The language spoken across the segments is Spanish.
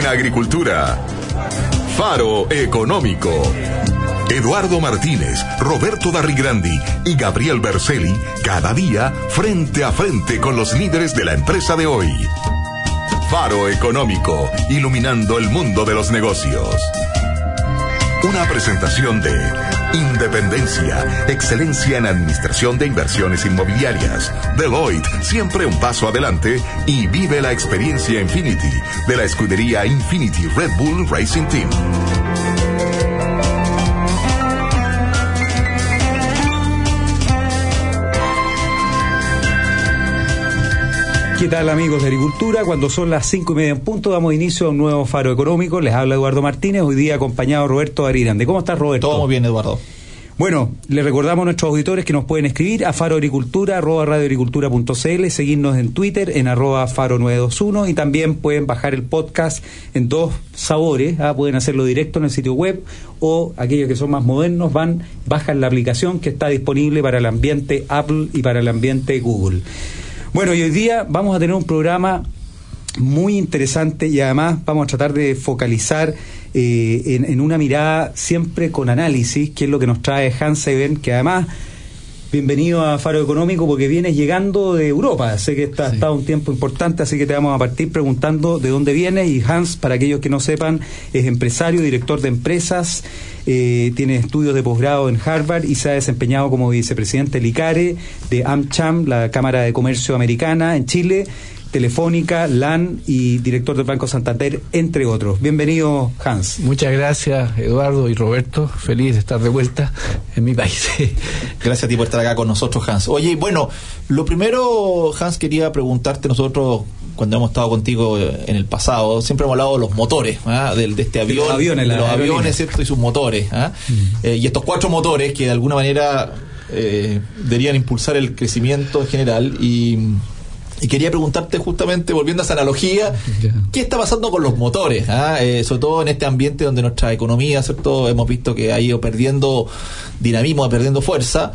agricultura. Faro Económico. Eduardo Martínez, Roberto Darrigrandi y Gabriel Berceli, cada día frente a frente con los líderes de la empresa de hoy. Faro Económico, iluminando el mundo de los negocios. Una presentación de Independencia, excelencia en administración de inversiones inmobiliarias. Deloitte, siempre un paso adelante. Y vive la experiencia Infinity, de la escudería Infinity Red Bull Racing Team. ¿Qué tal, amigos de Agricultura? Cuando son las 5:30 en punto, damos inicio a un nuevo Faro Económico. Les habla Eduardo Martínez, hoy día acompañado de Roberto Darrigrandi. ¿Cómo estás, Roberto? Todo muy bien, Eduardo. Bueno, les recordamos a nuestros auditores que nos pueden escribir a faroagricultura@radioagricultura.cl, seguirnos en Twitter en @faro921 y también pueden bajar el podcast en dos sabores. Pueden hacerlo directo en el sitio web, o aquellos que son más modernos bajan la aplicación que está disponible para el ambiente Apple y para el ambiente Google. Bueno, y hoy día vamos a tener un programa muy interesante y además vamos a tratar de focalizar en una mirada siempre con análisis, que es lo que nos trae Hans Eben, que además, bienvenido a Faro Económico porque vienes llegando de Europa. Sé que ha estado un tiempo importante, así que te vamos a partir preguntando de dónde vienes. Y Hans, para aquellos que no sepan, es empresario, director de empresas, tiene estudios de posgrado en Harvard y se ha desempeñado como vicepresidente del ICARE, de AmCham, la Cámara de Comercio Americana en Chile, Telefónica, LAN y director del Banco Santander, entre otros. Bienvenido, Hans. Muchas gracias, Eduardo y Roberto. Feliz de estar de vuelta en mi país. Gracias a ti por estar acá con nosotros, Hans. Oye, bueno, lo primero, Hans, quería preguntarte, nosotros cuando hemos estado contigo en el pasado, siempre hemos hablado de los motores, de este avión, de los aviones, ¿cierto? Y sus motores, y estos 4 motores que de alguna manera deberían impulsar el crecimiento en general. Y quería preguntarte, justamente volviendo a esa analogía, ¿qué está pasando con los motores? Sobre todo en este ambiente donde nuestra economía, ¿cierto?, hemos visto que ha ido perdiendo dinamismo, perdiendo fuerza,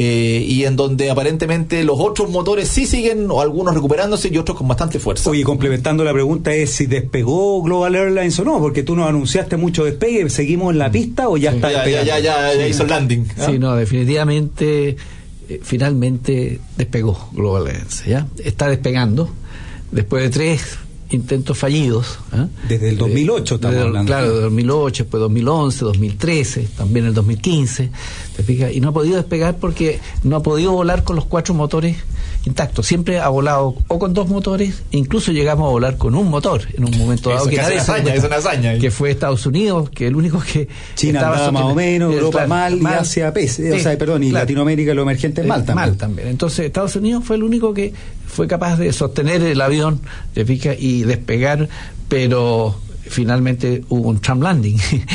y en donde aparentemente los otros motores sí siguen, o algunos recuperándose y otros con bastante fuerza. Oye, complementando la pregunta es si despegó Global Airlines o no, porque tú nos anunciaste mucho despegue. ¿Seguimos en la pista o ya está despegando? Ya hizo el landing. Sí, no, definitivamente finalmente despegó Global Airlines, ¿ya? Está despegando después de 3 intentos fallidos. Desde el 2008 estamos hablando. Claro, de 2008, después 2011, 2013, también el 2015, ¿te fijas? Y no ha podido despegar porque no ha podido volar con los 4 motores intactos. Siempre ha volado o con 2 motores, incluso llegamos a volar con un motor en un momento dado. Es una hazaña. Que fue Estados Unidos, que el único que China estaba más o menos, Europa mal, y Asia y Latinoamérica, lo emergente mal también. Entonces Estados Unidos fue el único que fue capaz de sostener el avión, ¿te fijas?, y despegar, pero finalmente hubo un Trump landing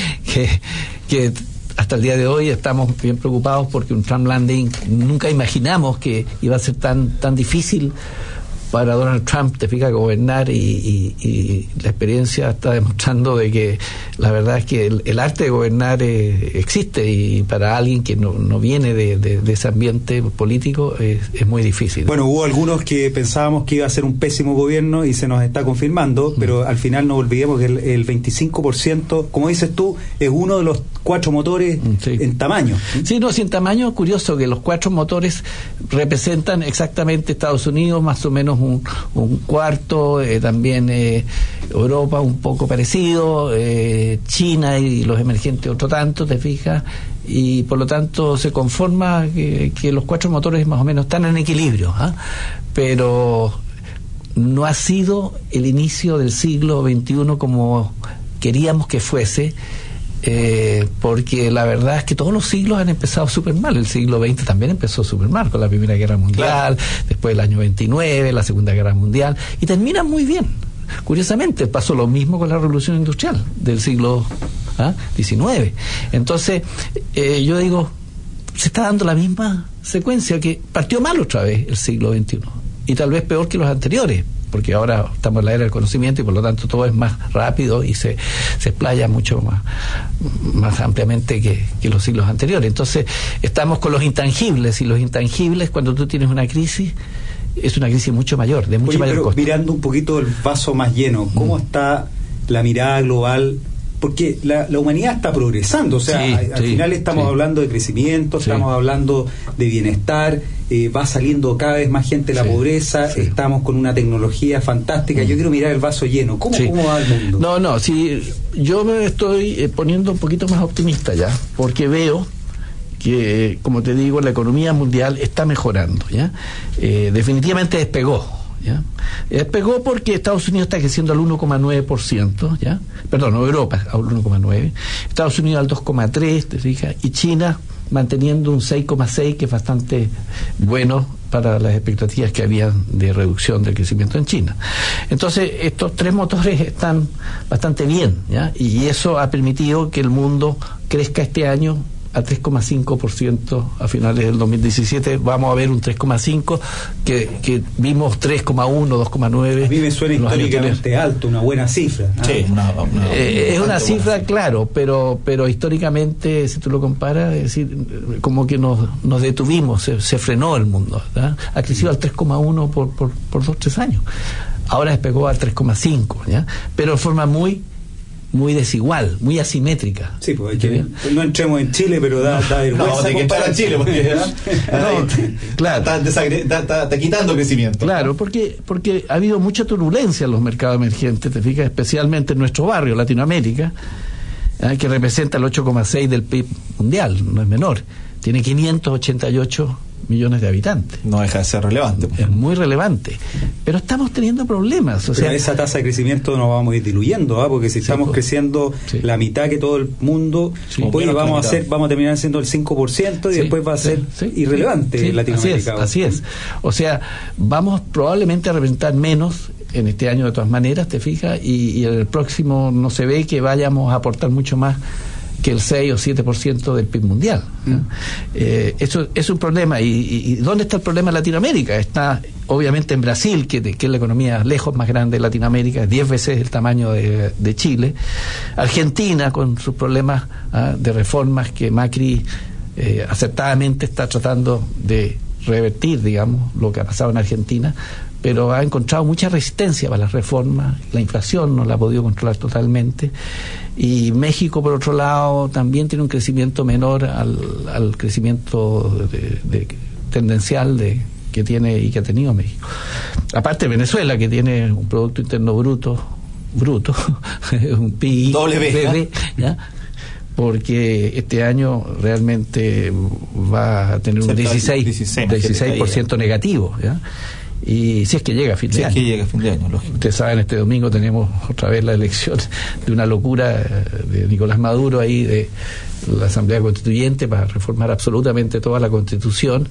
que hasta el día de hoy estamos bien preocupados porque un Trump landing nunca imaginamos que iba a ser tan difícil para Donald Trump, te fijas, gobernar, y la experiencia está demostrando de que la verdad es que el arte de gobernar existe, y para alguien que no viene de ese ambiente político es muy difícil. Bueno, hubo algunos que pensábamos que iba a ser un pésimo gobierno y se nos está confirmando, pero al final no olvidemos que el 25%, como dices tú, es uno de los 4 motores en tamaño. Sí, no, en tamaño, curioso que los 4 motores representan exactamente Estados Unidos, más o menos un cuarto, también Europa un poco parecido, China y los emergentes otro tanto, te fijas, y por lo tanto se conforma que los 4 motores más o menos están en equilibrio, pero no ha sido el inicio del siglo XXI como queríamos que fuese. Porque la verdad es que todos los siglos han empezado súper mal. El siglo XX también empezó súper mal, con la Primera Guerra Mundial, después el año 29, la Segunda Guerra Mundial, y termina muy bien. Curiosamente, pasó lo mismo con la Revolución Industrial del siglo XIX. Entonces, yo digo, se está dando la misma secuencia, que partió mal otra vez el siglo XXI, y tal vez peor que los anteriores, porque ahora estamos en la era del conocimiento y por lo tanto todo es más rápido y se explaya mucho más ampliamente que los siglos anteriores. Entonces estamos con los intangibles, y los intangibles, cuando tú tienes una crisis, es una crisis mucho mayor, de mucho mayor costo. Mirando un poquito el vaso más lleno, ¿cómo está la mirada global, porque la humanidad está progresando, o sea, al final estamos hablando de crecimiento, estamos hablando de bienestar, va saliendo cada vez más gente de la pobreza, estamos con una tecnología fantástica. Yo quiero mirar el vaso lleno. ¿Cómo va el mundo? No, sí, yo me estoy poniendo un poquito más optimista ya, porque veo que, como te digo, la economía mundial está mejorando, ¿ya? Definitivamente despegó. ¿Ya? Despegó porque Estados Unidos está creciendo al 1,9%, ¿ya? Perdón, Europa al 1,9%, Estados Unidos al 2,3%, ¿te fijas? Y China manteniendo un 6,6%, que es bastante bueno para las expectativas que había de reducción del crecimiento en China. Entonces, estos tres motores están bastante bien, ¿ya? Y eso ha permitido que el mundo crezca este año a 3,5% a finales del 2017. Vamos a ver un 3,5% que vimos 3,1%, 2,9%. A mí me suena históricamente alto, una buena cifra. Sí, es una cifra, claro, pero históricamente, si tú lo comparas, es decir, como que nos detuvimos, se frenó el mundo, ¿verdad? Ha crecido al 3,1% por 2-3 años. Ahora despegó al 3,5%, ¿ya? Pero de forma muy desigual, muy asimétrica. Sí, pues no entremos en Chile, pero da vergüenza. No, te comparar Chile, porque claro, está quitando crecimiento. Claro, porque ha habido mucha turbulencia en los mercados emergentes, te fijas, especialmente en nuestro barrio, Latinoamérica, que representa el 8,6% del PIB mundial, no es menor. Tiene 588 millones de habitantes. No deja de ser relevante. Es muy relevante. Pero estamos teniendo problemas. O sea, esa tasa de crecimiento nos vamos a ir diluyendo, porque si estamos creciendo la mitad que todo el mundo, pues vamos a terminar siendo el 5% y después va a ser irrelevante Latinoamérica. Así es. O sea, vamos probablemente a representar menos en este año de todas maneras, te fijas, y en el próximo no se ve que vayamos a aportar mucho más que el 6 o 7% del PIB mundial. Eso es un problema. ¿Y dónde está el problema en Latinoamérica? Está obviamente en Brasil, que es la economía lejos más grande de Latinoamérica, 10 veces el tamaño de Chile. Argentina, con sus problemas de reformas que Macri acertadamente está tratando de revertir, digamos, lo que ha pasado en Argentina, pero ha encontrado mucha resistencia para las reformas. La inflación no la ha podido controlar totalmente. Y México, por otro lado, también tiene un crecimiento menor al crecimiento tendencial que tiene y que ha tenido México. Aparte Venezuela, que tiene un Producto Interno Bruto, un PIB, ¿ya? Porque este año realmente va a tener un 16% negativo, ¿ya? Y si es que llega a fin de año. Lógico. Ustedes saben, este domingo tenemos otra vez la elección de una locura de Nicolás Maduro ahí, de la Asamblea Constituyente, para reformar absolutamente toda la Constitución,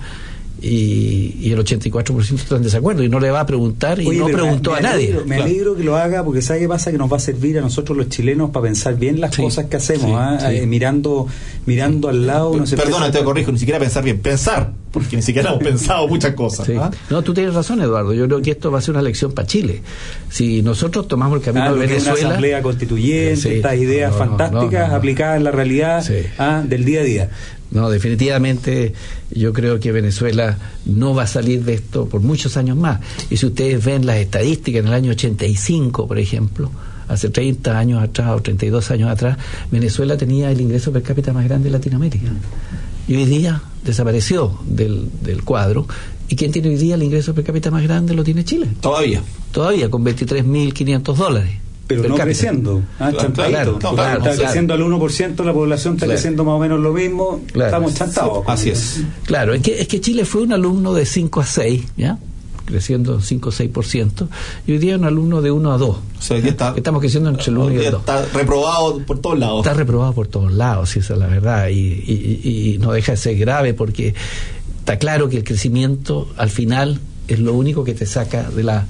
y el 84% está en desacuerdo y no le va a preguntar y no preguntó a nadie. Me alegro que lo haga, porque ¿sabe qué pasa? Que nos va a servir a nosotros los chilenos para pensar bien las cosas que hacemos, mirando al lado. Perdona, te corrijo, ni siquiera pensar bien, pensar, porque ni siquiera hemos pensado muchas cosas. No, tú tienes razón, Eduardo. Yo creo que esto va a ser una lección para Chile. Si nosotros tomamos el camino de Venezuela, una asamblea constituyente, estas ideas fantásticas aplicadas en la realidad del día a día. No, definitivamente yo creo que Venezuela no va a salir de esto por muchos años más. Y si ustedes ven las estadísticas, en el año 85, por ejemplo, hace 30 años atrás o 32 años atrás, Venezuela tenía el ingreso per cápita más grande de Latinoamérica. Y hoy día desapareció del cuadro. ¿Y quién tiene hoy día el ingreso per cápita más grande? Lo tiene Chile. Todavía, con $23.500. Pero no creciendo, claro, está creciendo al 1%, la población está creciendo más o menos lo mismo, estamos chantados. Así es. Claro, es que Chile fue un alumno de 5 a 6, ¿ya? Creciendo 5 o 6%, y hoy día un alumno de 1 a 2. O sea, estamos creciendo entre el 1 y el 2. Está reprobado por todos lados. Está reprobado por todos lados, sí, esa es la verdad, y no deja de ser grave, porque está claro que el crecimiento al final es lo único que te saca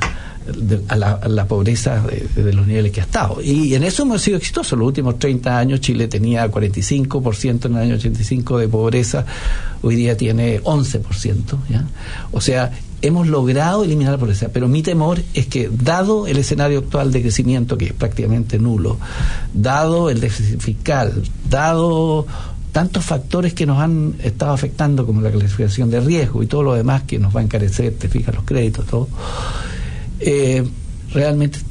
a la pobreza de los niveles que ha estado, y en eso hemos sido exitosos. Los últimos 30 años Chile tenía 45% en el año 85 de pobreza, hoy día tiene 11%, ¿ya? O sea, hemos logrado eliminar la pobreza, pero mi temor es que, dado el escenario actual de crecimiento, que es prácticamente nulo, dado el déficit fiscal, dado tantos factores que nos han estado afectando, como la clasificación de riesgo y todo lo demás que nos va a encarecer, te fijas, los créditos, todo, realmente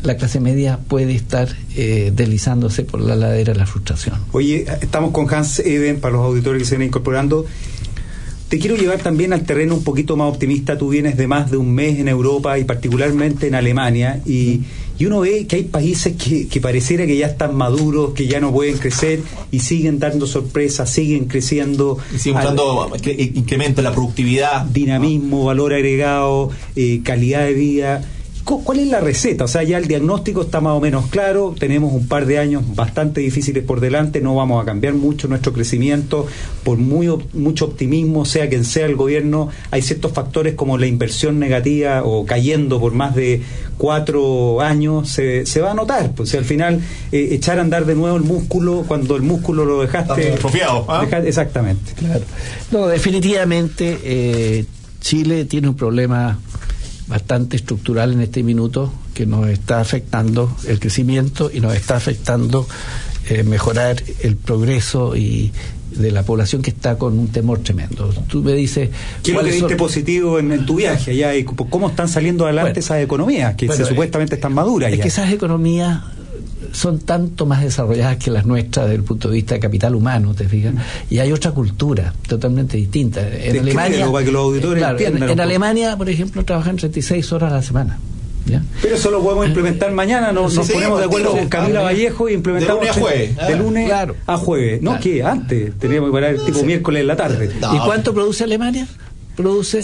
la clase media puede estar deslizándose por la ladera de la frustración. Oye, estamos con Hans Eben, para los auditores que se vienen incorporando. Te quiero llevar también al terreno un poquito más optimista. Tú vienes de más de un mes en Europa y particularmente en Alemania, y uno ve que hay países que pareciera que ya están maduros, que ya no pueden crecer y siguen dando sorpresas, siguen creciendo. Y siguen mostrando incremento en la productividad. Dinamismo, valor agregado, calidad de vida. ¿Cuál es la receta? O sea, ya el diagnóstico está más o menos claro, tenemos un par de años bastante difíciles por delante, no vamos a cambiar mucho nuestro crecimiento, por mucho optimismo, sea quien sea el gobierno, hay ciertos factores como la inversión negativa o cayendo por más de 4 años, se va a notar, pues al final echar a andar de nuevo el músculo, cuando el músculo lo dejaste... Atrofiado, ¿ah? Exactamente. Claro. No, definitivamente Chile tiene un problema bastante estructural en este minuto que nos está afectando el crecimiento y nos está afectando mejorar el progreso y de la población, que está con un temor tremendo. Tú me dices... ¿Qué es lo que viste positivo en tu viaje allá? Y ¿cómo están saliendo adelante esas economías que supuestamente están maduras ya? Es que esas economías son tanto más desarrolladas que las nuestras desde el punto de vista de capital humano, ¿te fijas? Y hay otra cultura totalmente distinta. En Alemania, para que los auditores entiendan. En Alemania, por ejemplo, trabajan 36 horas a la semana. ¿Ya? Pero eso lo podemos implementar mañana, nos ponemos de acuerdo con Camila Vallejo y implementamos de lunes a jueves. De lunes a jueves. No, ¿qué? Antes teníamos que parar tipo miércoles en la tarde. ¿Y cuánto produce Alemania? Produce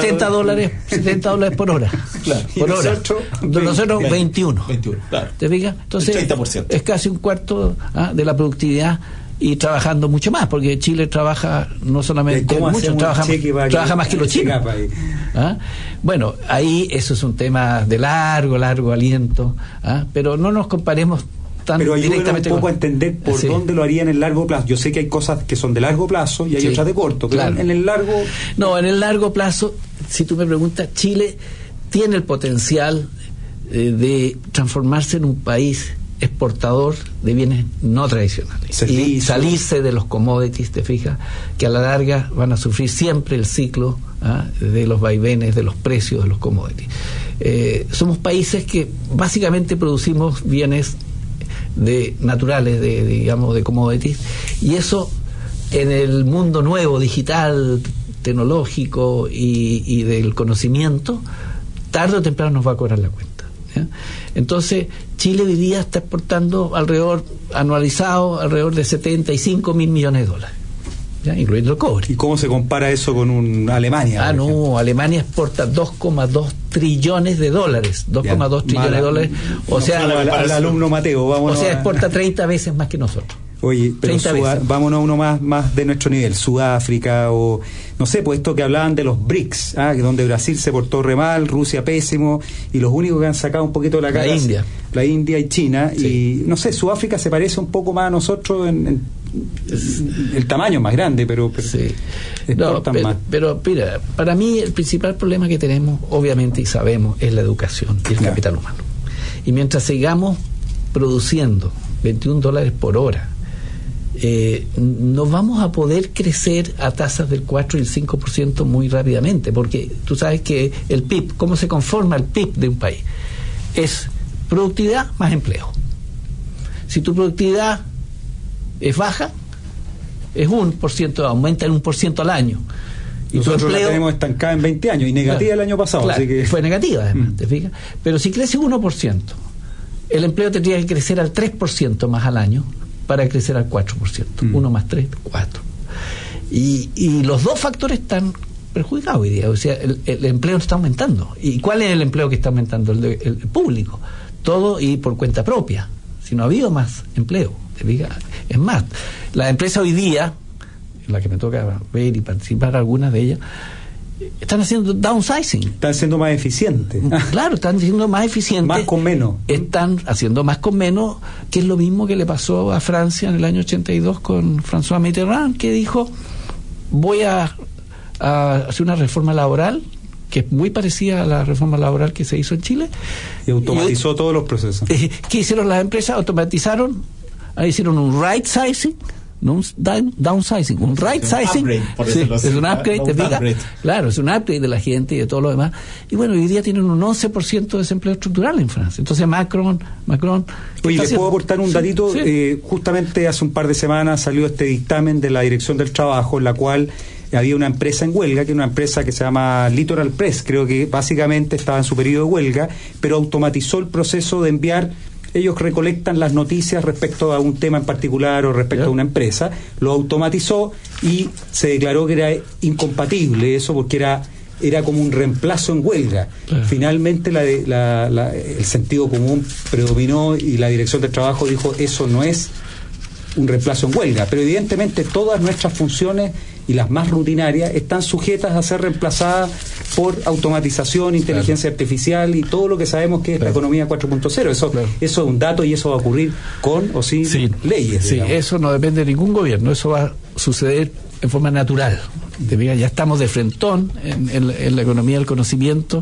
$70 por hora. Claro. Por hora. Nosotros 21. Claro. ¿Te fijas? Entonces, el 30%. Es casi un cuarto de la productividad, y trabajando mucho más, porque Chile trabaja no solamente mucho, trabaja más que los chinos. Bueno, ahí eso es un tema de largo aliento, pero no nos comparemos tan directamente. Un poco a entender por dónde lo harían en el largo plazo. Yo sé que hay cosas que son de largo plazo y hay otras de corto, pero en el largo... No, en el largo plazo, si tú me preguntas, Chile tiene el potencial de transformarse en un país exportador de bienes no tradicionales y salirse de los commodities, te fijas, que a la larga van a sufrir siempre el ciclo de los vaivenes de los precios de los commodities. Somos países que básicamente producimos bienes naturales, de commodities, y eso en el mundo nuevo, digital, tecnológico y del conocimiento, tarde o temprano nos va a cobrar la cuenta. Entonces, Chile hoy día está exportando anualizado alrededor de 75 mil millones de dólares, incluyendo el cobre. ¿Y cómo se compara eso con Alemania? Alemania exporta 2,2 trillones de dólares. 2,2 trillones de dólares. O sea, al alumno Mateo, exporta 30 veces más que nosotros. Oye, pero vámonos a uno más de nuestro nivel, Sudáfrica o, no sé, pues esto que hablaban de los BRICS, donde Brasil se portó re mal, Rusia pésimo, y los únicos que han sacado un poquito la cara... La India y China, y no sé, Sudáfrica se parece un poco más a nosotros en el tamaño más grande, pero exportan más. Pero mira, para mí el principal problema que tenemos, obviamente, y sabemos, es la educación y el capital humano. Y mientras sigamos produciendo $21 por hora, no vamos a poder crecer a tasas del 4 y el 5% muy rápidamente, porque tú sabes que el PIB, ¿cómo se conforma el PIB de un país? Es productividad más empleo. Si tu productividad es baja, es 1%, aumenta en 1% al año. Y nosotros tu empleo, la tenemos estancada en 20 años y negativa el año pasado. Claro, así que... fue negativa además, ¿te fijas? Pero si crece 1%, el empleo tendría que crecer al 3% más al año para crecer al 4%. 1 más 3, 4. Y los dos factores están perjudicados hoy día. O sea, el empleo está aumentando. ¿Y cuál es el empleo que está aumentando? El público. Todo y por cuenta propia. Si no ha habido más empleo. Es más, las empresas hoy día, en la que me toca ver y participar algunas de ellas, están haciendo downsizing. Están siendo más eficientes. Claro, están siendo más eficientes. Más con menos. Están haciendo más con menos, que es lo mismo que le pasó a Francia en el año 82 con François Mitterrand, que dijo, voy a hacer una reforma laboral que es muy parecida a la reforma laboral que se hizo en Chile. Y automatizó todos los procesos. ¿Qué hicieron las empresas? Automatizaron, hicieron un right sizing, no un downsizing, un right sizing. Es un upgrade, te fijas. Claro, es un upgrade de la gente y de todo lo demás. Y bueno, hoy día tienen un 11% de desempleo estructural en Francia. Entonces Macron. Oye, les puedo aportar un datito. Sí. Justamente hace un par de semanas salió este dictamen de la Dirección del Trabajo, en la cual había una empresa en huelga, que es una empresa que se llama Littoral Press, creo que básicamente estaba en su periodo de huelga, pero automatizó el proceso de enviar. Ellos recolectan las noticias respecto a un tema en particular o respecto a una empresa, lo automatizó y se declaró que era incompatible eso porque era como un reemplazo en huelga. Finalmente el sentido común predominó y la Dirección del Trabajo dijo eso no es un reemplazo en huelga, pero evidentemente todas nuestras funciones y las más rutinarias están sujetas a ser reemplazadas por automatización, inteligencia artificial y todo lo que sabemos que es la economía 4.0. Eso es un dato y eso va a ocurrir con o sin leyes. Sí, eso no depende de ningún gobierno, eso va a suceder en forma natural. Ya estamos de frentón en la economía del conocimiento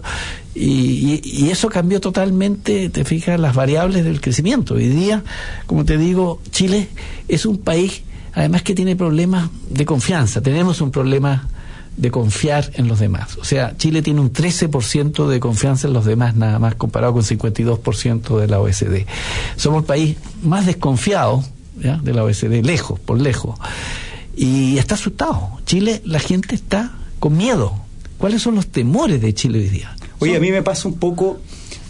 y eso cambió totalmente, te fijas, las variables del crecimiento. Hoy día, como te digo, Chile es un país además que tiene problemas de confianza. Tenemos un problema de confiar en los demás. O sea, Chile tiene un 13% de confianza en los demás nada más, comparado con 52% de la OECD. Somos el país más desconfiado, ¿ya?, de la OECD, por lejos. Y está asustado. Chile, la gente está con miedo. ¿Cuáles son los temores de Chile hoy día? Oye, a mí me pasa un poco...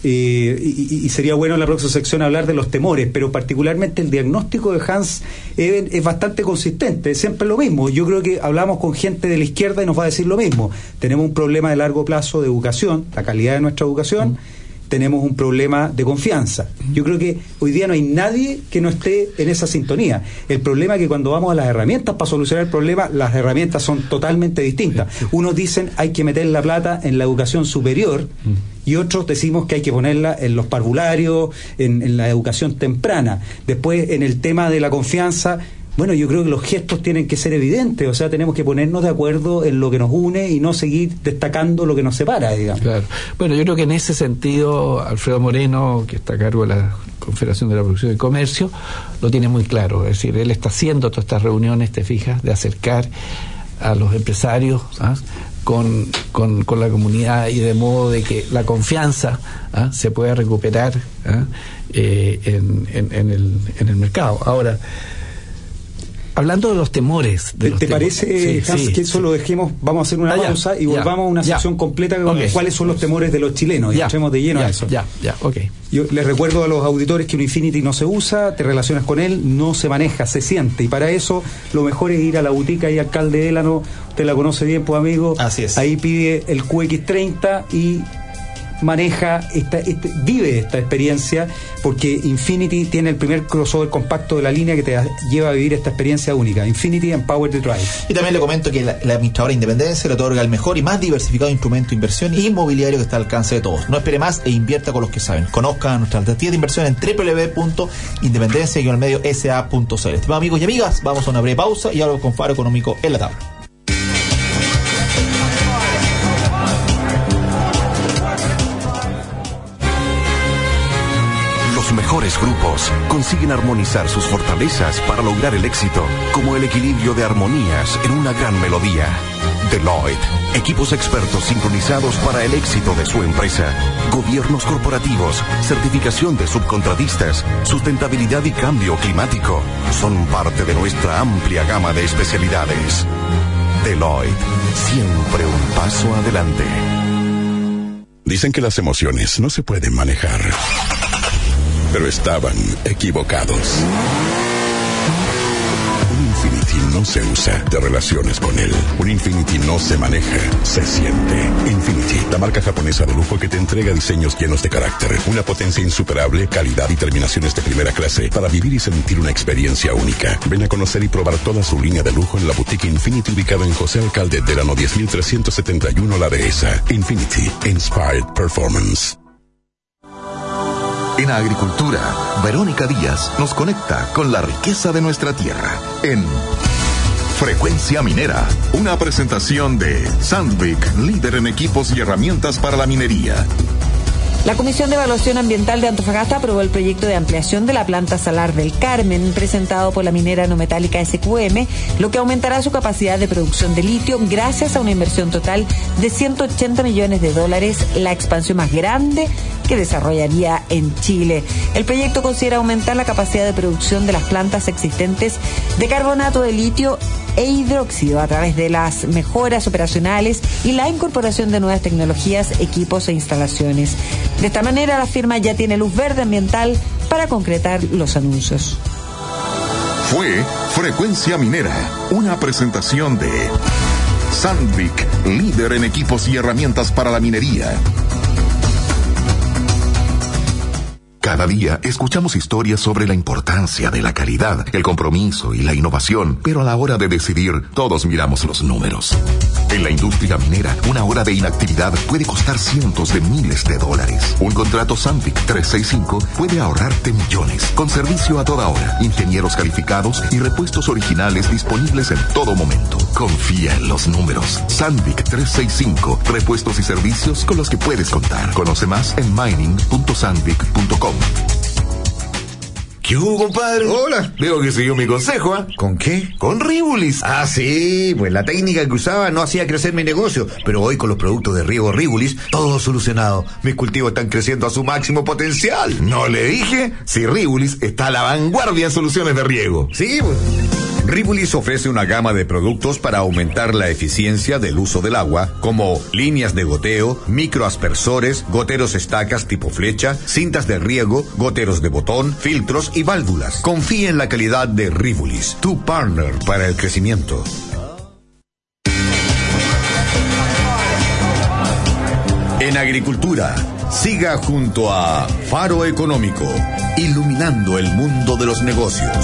y sería bueno en la próxima sección hablar de los temores, pero particularmente el diagnóstico de Hans Eben es bastante consistente, siempre lo mismo. Yo creo que hablamos con gente de la izquierda y nos va a decir lo mismo. Tenemos un problema de largo plazo de educación, la calidad de nuestra educación, tenemos un problema de confianza. Yo creo que hoy día no hay nadie que no esté en esa sintonía. El problema es que cuando vamos a las herramientas para solucionar el problema, las herramientas son totalmente distintas. Unos dicen hay que meter la plata en la educación superior y otros decimos que hay que ponerla en los parvularios, en la educación temprana. Después, en el tema de la confianza, bueno, yo creo que los gestos tienen que ser evidentes, o sea, tenemos que ponernos de acuerdo en lo que nos une y no seguir destacando lo que nos separa, digamos. Claro. Bueno, yo creo que en ese sentido, Alfredo Moreno, que está a cargo de la Confederación de la Producción y Comercio, lo tiene muy claro. Es decir, él está haciendo todas estas reuniones, te fijas, de acercar a los empresarios con la comunidad y de modo de que la confianza se pueda recuperar en el mercado. Ahora, hablando de los temores. ¿Te parece, Hans, que eso lo dejemos? Vamos a hacer una pausa y volvamos a una sección completa con cuáles son los temores de los chilenos y entremos de lleno a eso. Yo les recuerdo a los auditores que un Infinity no se usa, te relacionas con él, no se maneja, se siente. Y para eso lo mejor es ir a la boutique y Alcalde Élano, usted la conoce bien, pues amigo. Así es. Ahí pide el QX30 y maneja vive esta experiencia, porque Infinity tiene el primer crossover compacto de la línea que te lleva a vivir esta experiencia única. Infinity Empowered Drive. Y también le comento que la administradora Independencia le otorga el mejor y más diversificado instrumento de inversión inmobiliario que está al alcance de todos. No espere más e invierta con los que saben. Conozca nuestra alternativa de inversión en www.independencia-sa.cl. Estimados amigos y amigas, vamos a una breve pausa y algo con Faro Económico en la tabla. Los mejores grupos consiguen armonizar sus fortalezas para lograr el éxito, como el equilibrio de armonías en una gran melodía. Deloitte, equipos expertos sincronizados para el éxito de su empresa. Gobiernos corporativos, certificación de subcontratistas, sustentabilidad y cambio climático son parte de nuestra amplia gama de especialidades. Deloitte, siempre un paso adelante. Dicen que las emociones no se pueden manejar, pero estaban equivocados. Un Infinity no se usa, te relaciones con él. Un Infinity no se maneja, se siente. Infinity, la marca japonesa de lujo que te entrega diseños llenos de carácter, una potencia insuperable, calidad y terminaciones de primera clase para vivir y sentir una experiencia única. Ven a conocer y probar toda su línea de lujo en la boutique Infinity ubicada en José Alcalde Delano 10371 La Dehesa. Infinity, Inspired Performance. En agricultura, Verónica Díaz nos conecta con la riqueza de nuestra tierra en Frecuencia Minera, una presentación de Sandvik, líder en equipos y herramientas para la minería. La Comisión de Evaluación Ambiental de Antofagasta aprobó el proyecto de ampliación de la planta Salar del Carmen, presentado por la minera no metálica SQM, lo que aumentará su capacidad de producción de litio gracias a una inversión total de $180 millones, la expansión más grande que desarrollaría en Chile. El proyecto considera aumentar la capacidad de producción de las plantas existentes de carbonato de litio e hidróxido a través de las mejoras operacionales y la incorporación de nuevas tecnologías, equipos e instalaciones. De esta manera, la firma ya tiene luz verde ambiental para concretar los anuncios. Fue Frecuencia Minera, una presentación de Sandvik, líder en equipos y herramientas para la minería. Cada día escuchamos historias sobre la importancia de la calidad, el compromiso y la innovación, pero a la hora de decidir, todos miramos los números. En la industria minera, una hora de inactividad puede costar cientos de miles de dólares. Un contrato Sandvik 365 puede ahorrarte millones, con servicio a toda hora, ingenieros calificados y repuestos originales disponibles en todo momento. Confía en los números. Sandvik 365, repuestos y servicios con los que puedes contar. Conoce más en mining.sandvik.com. ¿Qué hubo, compadre? Hola. Veo que siguió mi consejo, ¿ah? ¿Con qué? Con Rivulis. Ah, sí, pues la técnica que usaba no hacía crecer mi negocio, pero hoy con los productos de riego Rivulis, todo solucionado. Mis cultivos están creciendo a su máximo potencial. ¿No le dije? Si Rivulis está a la vanguardia en soluciones de riego. Sí, pues. Rivulis ofrece una gama de productos para aumentar la eficiencia del uso del agua, como líneas de goteo, microaspersores, goteros estacas tipo flecha, cintas de riego, goteros de botón, filtros y válvulas. Confía en la calidad de Rivulis, tu partner para el crecimiento. En agricultura, siga junto a Faro Económico, iluminando el mundo de los negocios.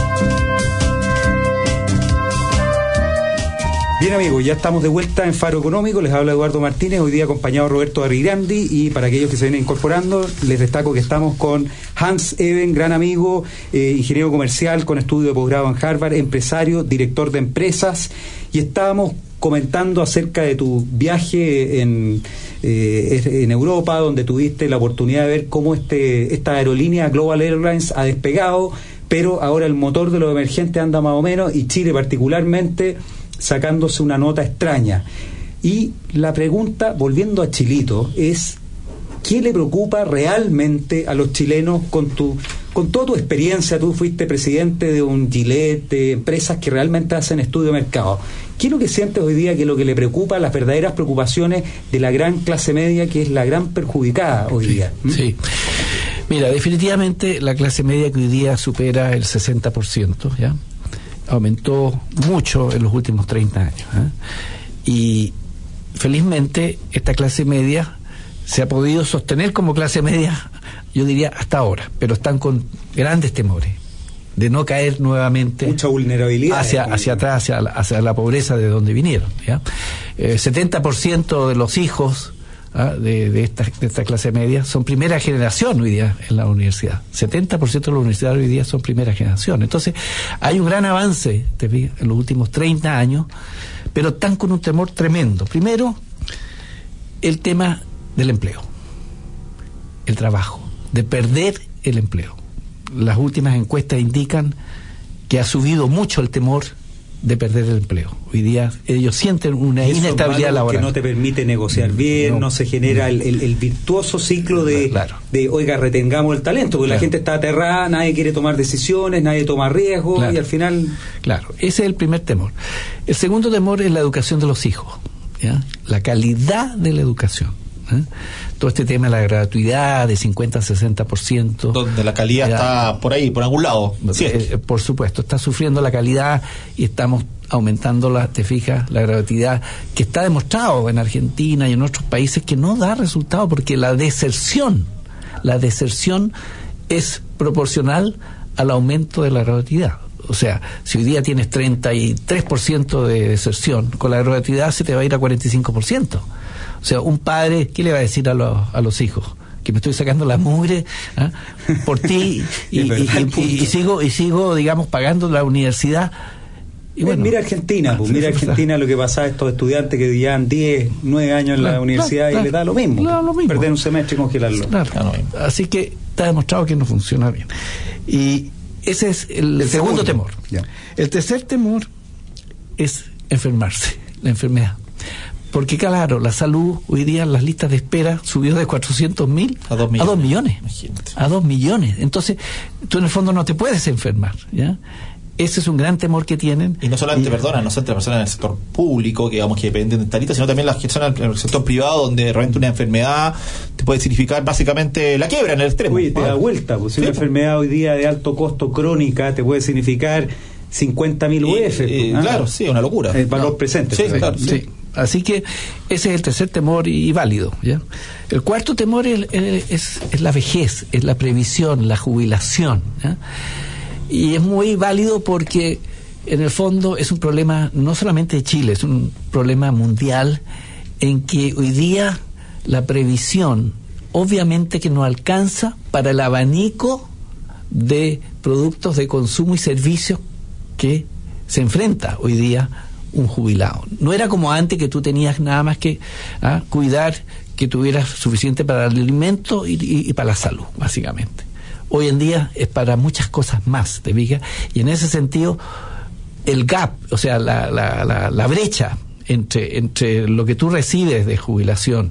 Bien, amigos, ya estamos de vuelta en Faro Económico. Les habla Eduardo Martínez, hoy día acompañado de Roberto Arrigrandi, y para aquellos que se vienen incorporando, les destaco que estamos con Hans Eben, gran amigo, ingeniero comercial con estudio de posgrado en Harvard, empresario, director de empresas, y estábamos comentando acerca de tu viaje en Europa, donde tuviste la oportunidad de ver cómo esta aerolínea Global Airlines ha despegado, pero ahora el motor de los emergentes anda más o menos, y Chile particularmente sacándose una nota extraña. Y la pregunta, volviendo a Chilito, es ¿qué le preocupa realmente a los chilenos con toda tu experiencia? Tú fuiste presidente de un Gillette, de empresas que realmente hacen estudio de mercado. ¿Qué es lo que sientes hoy día que es lo que le preocupa, las verdaderas preocupaciones de la gran clase media, que es la gran perjudicada hoy día? Sí. Mira, definitivamente la clase media que hoy día supera el 60%, ¿ya? Aumentó mucho en los últimos 30 años, ¿eh? Y felizmente esta clase media se ha podido sostener como clase media, yo diría hasta ahora, pero están con grandes temores de no caer nuevamente, mucha vulnerabilidad hacia atrás, hacia la pobreza de donde vinieron, ¿ya? 70% de los hijos de esta clase media son primera generación hoy día en la universidad. 70% de los universidades hoy día son primera generación. Entonces hay un gran avance en los últimos 30 años, pero están con un temor tremendo. Primero, el tema del empleo, el trabajo, de perder el empleo. Las últimas encuestas indican que ha subido mucho el temor de perder el empleo. Hoy día ellos sienten una inestabilidad laboral. Que no te permite negociar bien, no se genera el virtuoso ciclo de, oiga, retengamos el talento, porque la gente está aterrada, nadie quiere tomar decisiones, nadie toma riesgos, y al final... Claro, ese es el primer temor. El segundo temor es la educación de los hijos, ¿ya? La calidad de la educación, ¿eh? Todo este tema de la gratuidad de 50-60%. Donde la calidad está por ahí, por algún lado. Por supuesto, está sufriendo la calidad y estamos aumentando, te fijas, la gratuidad, que está demostrado en Argentina y en otros países que no da resultado, porque la deserción es proporcional al aumento de la gratuidad. O sea, si hoy día tienes 33% de deserción, con la gratuidad se te va a ir a 45%. O sea, un padre, ¿qué le va a decir a los hijos? Que me estoy sacando la mugre por ti y sigo, digamos, pagando la universidad Y bueno, mira Argentina, mira Argentina lo que pasaba a estos estudiantes que llevan 10, 9 años en la universidad y les da lo mismo. Perder un semestre y congelarlo. Así que está demostrado que no funciona bien. Y ese es el segundo temor. Ya. El tercer temor es enfermarse, la enfermedad. Porque claro, la salud hoy día, las listas de espera subió de 400.000 a 2 millones. Imagínate. A 2 millones. Entonces, tú en el fondo no te puedes enfermar, ¿ya? Ese es un gran temor que tienen. Y no solamente, no solamente las personas en el sector público, que digamos que dependen de esta lista, sino también las personas en el sector privado, donde realmente una enfermedad te puede significar básicamente la quiebra en el extremo. Oye, te da vuelta, pues si una enfermedad hoy día de alto costo crónica te puede significar 50.000 UF. Claro, sí, una locura. El valor presente. Sí, claro, sí. Así que ese es el tercer temor y válido, ¿ya? El cuarto temor es la vejez, es la previsión, la jubilación, ¿ya? Y es muy válido porque en el fondo es un problema no solamente de Chile, es un problema mundial en que hoy día la previsión obviamente que no alcanza para el abanico de productos de consumo y servicios que se enfrenta hoy día un jubilado. No era como antes, que tú tenías nada más que cuidar que tuvieras suficiente para el alimento y para la salud, básicamente. Hoy en día es para muchas cosas más, ¿te fijas? Y en ese sentido, el gap, o sea, la brecha entre lo que tú recibes de jubilación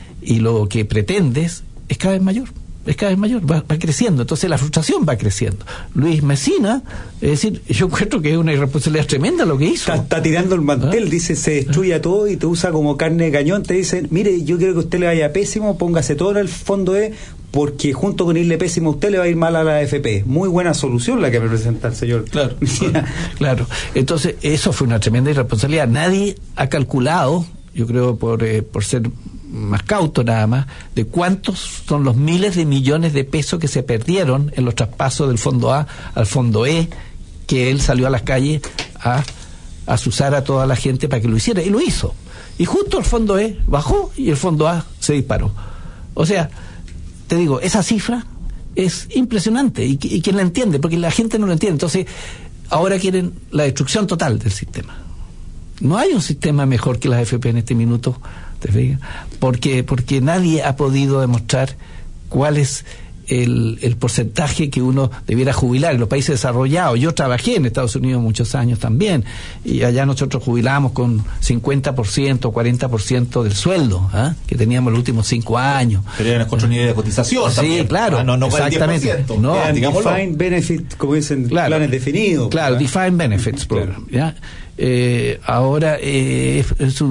y lo que pretendes es cada vez mayor. Es cada vez mayor, va creciendo, entonces la frustración va creciendo. Luis Mesina, es decir, yo encuentro que es una irresponsabilidad tremenda lo que hizo. Está tirando el mantel, dice, se destruye todo y te usa como carne de cañón, te dicen, mire, yo quiero que a usted le vaya pésimo, póngase todo en el fondo porque junto con irle pésimo a usted le va a ir mal a la AFP. Muy buena solución la que me presenta el señor. Claro, claro. Entonces, eso fue una tremenda irresponsabilidad. Nadie ha calculado, yo creo por ser más cauto nada más, de cuántos son los miles de millones de pesos que se perdieron en los traspasos del fondo A al fondo E, que él salió a las calles a asusar a toda la gente para que lo hiciera, y lo hizo. Y justo el fondo E bajó y el fondo A se disparó. O sea, te digo, esa cifra es impresionante, y quien la entiende, porque la gente no lo entiende. Entonces, ahora quieren la destrucción total del sistema. No hay un sistema mejor que las AFP en este minuto, ¿te fijas? Porque nadie ha podido demostrar cuál es el porcentaje que uno debiera jubilar en los países desarrollados. Yo trabajé en Estados Unidos muchos años también, y allá nosotros jubilamos con 50%, 40% del sueldo que teníamos los últimos 5 años. Pero eran otro nivel de cotización. Sí, también. claro, no exactamente. No, defined benefit, como dicen, claro, planes definidos. Claro, defined benefits program. ¿Ya? Ahora es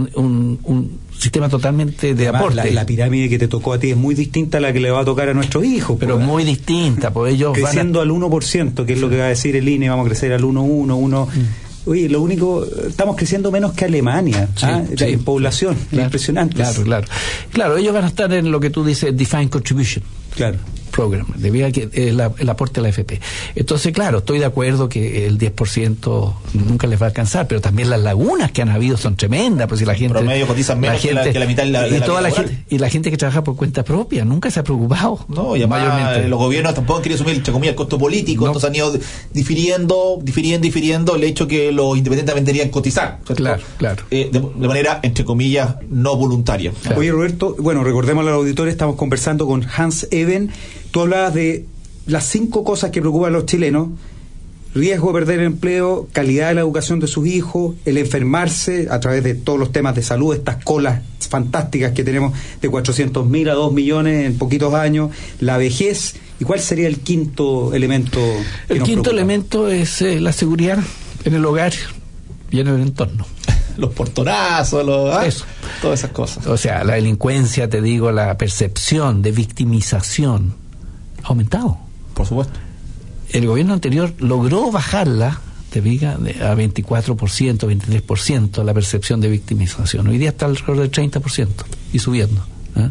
un sistema totalmente de aporte. La pirámide que te tocó a ti es muy distinta a la que le va a tocar a nuestros hijos. Pero muy distinta, porque ellos creciendo al 1%, que es lo que va a decir el INE, vamos a crecer al 1,1. Oye, lo único, estamos creciendo menos que Alemania, en población, claro, impresionante. Claro, ellos van a estar en lo que tú dices, defined contribution. Claro. Program, debido a que el aporte a la AFP. Entonces, claro, estoy de acuerdo que el 10% nunca les va a alcanzar, pero también las lagunas que han habido son tremendas, pues si la gente promedio cotizan menos que la mitad de la gente que trabaja por cuenta propia nunca se ha preocupado. No, y además los gobiernos tampoco han querido asumir, entre comillas, el costo político, entonces han ido difiriendo el hecho que los independientes deberían cotizar, ¿cierto? Claro. De manera, entre comillas, no voluntaria. Claro. Oye, Roberto, bueno, recordemos a los auditores, estamos conversando con Hans Eben. Tú hablabas de las 5 cosas que preocupan a los chilenos: riesgo de perder el empleo, calidad de la educación de sus hijos, el enfermarse a través de todos los temas de salud, estas colas fantásticas que tenemos de 400.000 a 2 millones en poquitos años, la vejez. ¿Y cuál sería el quinto elemento? El quinto elemento es la seguridad en el hogar y en el entorno. Los portonazos, todas esas cosas. O sea, la delincuencia, te digo, la percepción de victimización ha aumentado. Por supuesto. El gobierno anterior logró bajarla, te diga, a 24%, 23% la percepción de victimización. Hoy día está alrededor del 30% y subiendo.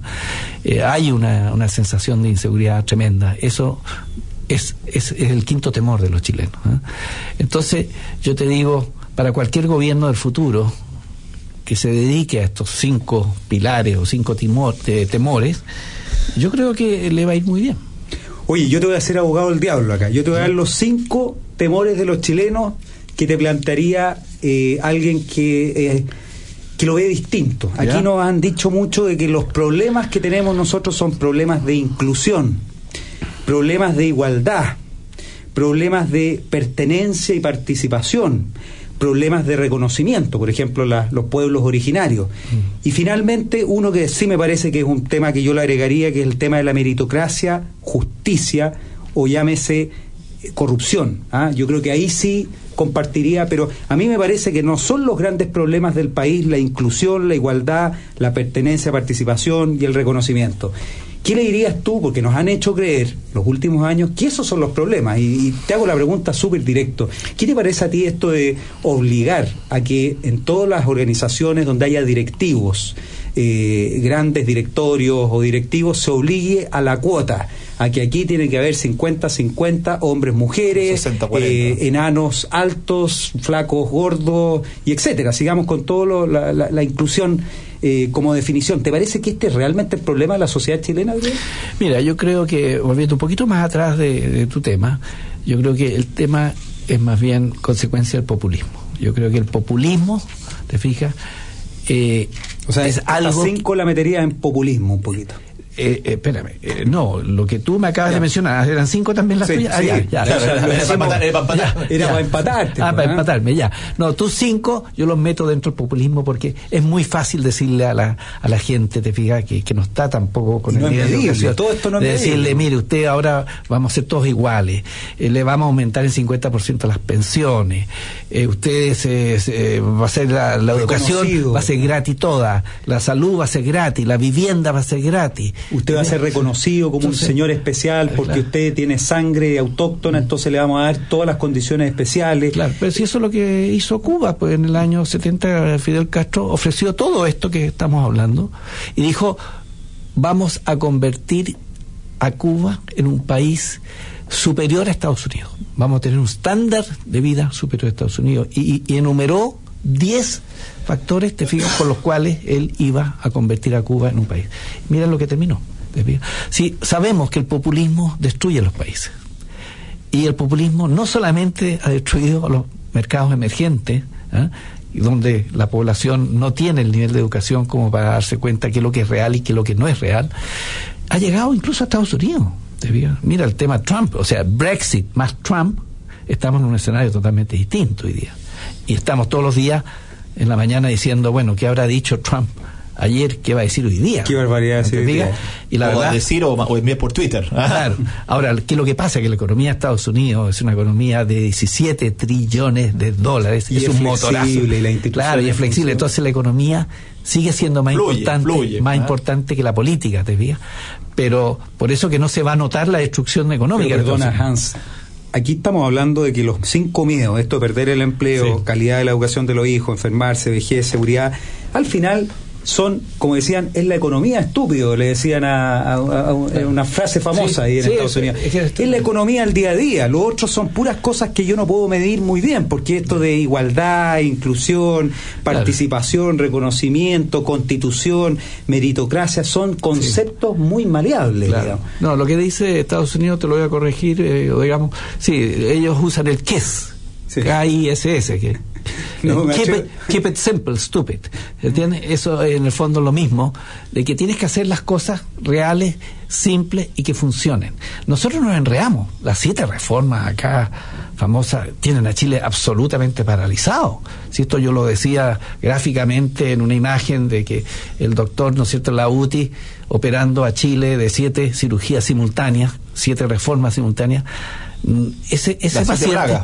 Hay una sensación de inseguridad tremenda. Eso es el quinto temor de los chilenos. Entonces, yo te digo, para cualquier gobierno del futuro que se dedique a estos 5 pilares o 5 temores, yo creo que le va a ir muy bien. Oye, yo te voy a hacer abogado del diablo acá. Yo te voy a dar los 5 temores de los chilenos que te plantearía alguien que lo ve distinto. Aquí ¿Ya? nos han dicho mucho de que los problemas que tenemos nosotros son problemas de inclusión, problemas de igualdad, problemas de pertenencia y participación, problemas de reconocimiento, por ejemplo, los pueblos originarios. Y finalmente, uno que sí me parece que es un tema que yo le agregaría, que es el tema de la meritocracia, justicia, o llámese corrupción. Yo creo que ahí sí compartiría, pero a mí me parece que no son los grandes problemas del país la inclusión, la igualdad, la pertenencia, participación y el reconocimiento. ¿Qué le dirías tú? Porque nos han hecho creer los últimos años que esos son los problemas. Y te hago la pregunta súper directo. ¿Qué te parece a ti esto de obligar a que en todas las organizaciones donde haya directivos, grandes directorios o directivos, se obligue a la cuota? A que aquí tiene que haber 50-50, hombres, mujeres, 60-40. Enanos altos, flacos, gordos, y etcétera. Sigamos con todo la inclusión como definición. ¿Te parece que este es realmente el problema de la sociedad chilena, Adrián? Mira, yo creo que, volviendo un poquito más atrás de tu tema, yo creo que el tema es más bien consecuencia del populismo. Yo creo que el populismo, ¿te fijas? O sea, es algo... 5 la metería en populismo un poquito. Espérame, no, lo que tú me acabas de mencionar, ¿eran 5 también las tuyas? Era para empatarte. Para empatarme, ya. No, tú 5, yo los meto dentro del populismo porque es muy fácil decirle a la gente, te fijas, que no está tampoco con el nivel de educación. Todo esto no es decirle, mire, usted ahora vamos a ser todos iguales, le vamos a aumentar en 50% las pensiones, ustedes va a ser la educación, va a ser gratis toda, la salud va a ser gratis, la vivienda va a ser gratis. Usted va a ser reconocido como un señor especial porque usted tiene sangre autóctona, entonces le vamos a dar todas las condiciones especiales. Claro, pero si eso es lo que hizo Cuba, pues en el año 70 Fidel Castro ofreció todo esto que estamos hablando y dijo, vamos a convertir a Cuba en un país superior a Estados Unidos. Vamos a tener un estándar de vida superior a Estados Unidos y enumeró 10 factores, te fijas, por los cuales él iba a convertir a Cuba en un país. Mira lo que terminó. Sí, sabemos que el populismo destruye los países. Y el populismo no solamente ha destruido los mercados emergentes, donde la población no tiene el nivel de educación como para darse cuenta qué es lo que es real y qué es lo que no es real, ha llegado incluso a Estados Unidos. Mira el tema Trump, o sea, Brexit más Trump, estamos en un escenario totalmente distinto hoy día. Y estamos todos los días en la mañana diciendo, bueno, ¿qué habrá dicho Trump ayer? ¿Qué va a decir hoy día? ¿Qué barbaridad decir hoy día? Y la verdad, decir o enviar por Twitter. Claro. Ahora, ¿qué es lo que pasa? Que la economía de Estados Unidos es una economía de 17 trillones de dólares. Y es un motorazo. Claro, y es flexible. Entonces la economía sigue siendo más importante que la política, ¿te fijas? Pero por eso que no se va a notar la destrucción económica. Pero perdona, Hans, aquí estamos hablando de que los 5 miedos, esto de perder el empleo, calidad de la educación de los hijos, enfermarse, vejez, seguridad, al final son, como decían, es la economía estúpido, le decían a una frase famosa ahí en Estados Unidos. Es la economía al día a día, los otros son puras cosas que yo no puedo medir muy bien, porque esto de igualdad, inclusión, participación, reconocimiento, constitución, meritocracia, son conceptos muy maleables. Claro. No, lo que dice Estados Unidos, te lo voy a corregir, digamos, ellos usan el KISS, K-I-S-S, que keep it simple, stupid. ¿Entiendes? Eso en el fondo es lo mismo, de que tienes que hacer las cosas reales, simples y que funcionen. Nosotros nos enredamos. Las 7 reformas acá famosas tienen a Chile absolutamente paralizado. Si esto yo lo decía gráficamente en una imagen de que el doctor, ¿no es cierto?, la UTI operando a Chile de 7 cirugías simultáneas, 7 reformas simultáneas. Ese paciente,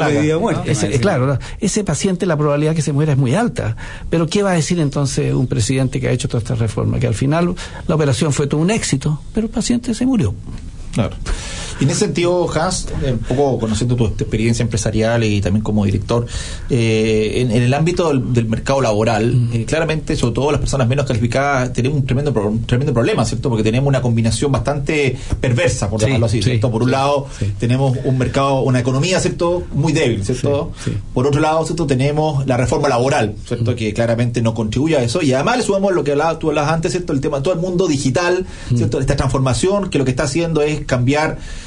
ese paciente, la probabilidad que se muera es muy alta. Pero ¿qué va a decir entonces un presidente que ha hecho toda esta reforma? Que al final la operación fue todo un éxito, pero el paciente se murió. Claro. Y en ese sentido, Hans, un poco conociendo tu experiencia empresarial y también como director, en el ámbito del mercado laboral, claramente, sobre todo las personas menos calificadas, tenemos un tremendo problema, ¿cierto? Porque tenemos una combinación bastante perversa, por llamarlo así, ¿cierto? Por un lado, tenemos un mercado, una economía, ¿cierto?, muy débil, ¿cierto? Por otro lado, ¿cierto?, tenemos la reforma laboral, ¿cierto?, que claramente no contribuye a eso, y además le sumamos lo que tú hablabas antes, ¿cierto?, el tema de todo el mundo digital, ¿cierto?, esta transformación que lo que está haciendo es cambiar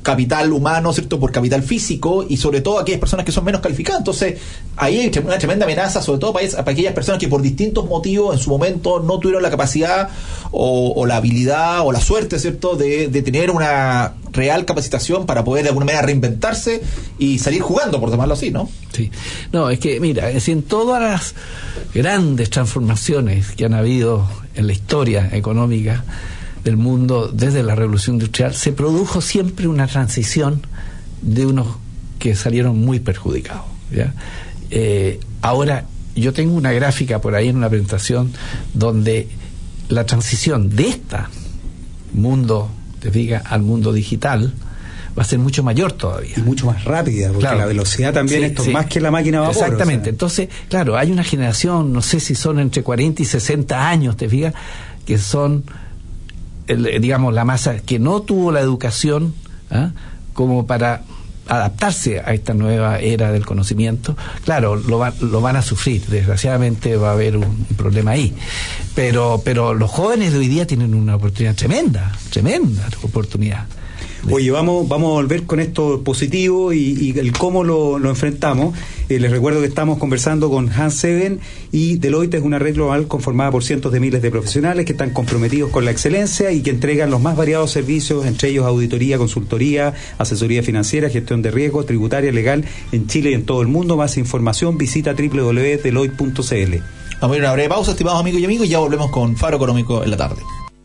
capital humano, ¿cierto?, por capital físico, y sobre todo aquellas personas que son menos calificadas. Entonces, ahí hay una tremenda amenaza, sobre todo para aquellas personas que por distintos motivos en su momento no tuvieron la capacidad o la habilidad o la suerte, ¿cierto?, de tener una real capacitación para poder de alguna manera reinventarse y salir jugando, por llamarlo así, ¿no? Sí. No, es que, mira, en todas las grandes transformaciones que han habido en la historia económica del mundo desde la Revolución Industrial, se produjo siempre una transición de unos que salieron muy perjudicados, ¿ya? Ahora, yo tengo una gráfica por ahí en una presentación donde la transición de mundo, te diga, al mundo digital va a ser mucho mayor todavía. Y mucho más rápida, porque claro, la velocidad también es más que la máquina a vapor. Exactamente. O sea. Entonces, claro, hay una generación, no sé si son entre 40 y 60 años, te fijas, que son, digamos, la masa que no tuvo la educación como para adaptarse a esta nueva era del conocimiento. Claro, lo van a sufrir, desgraciadamente va a haber un problema ahí, pero los jóvenes de hoy día tienen una oportunidad tremenda oportunidad. Oye, vamos a volver con esto positivo y el cómo lo enfrentamos. Les recuerdo que estamos conversando con Hans Seven, y Deloitte es una red global conformada por cientos de miles de profesionales que están comprometidos con la excelencia y que entregan los más variados servicios, entre ellos auditoría, consultoría, asesoría financiera, gestión de riesgo, tributaria, legal, en Chile y en todo el mundo. Más información, visita www.deloitte.cl. Vamos a ir a una breve pausa, estimados amigos y amigos, y ya volvemos con Faro Económico en la tarde.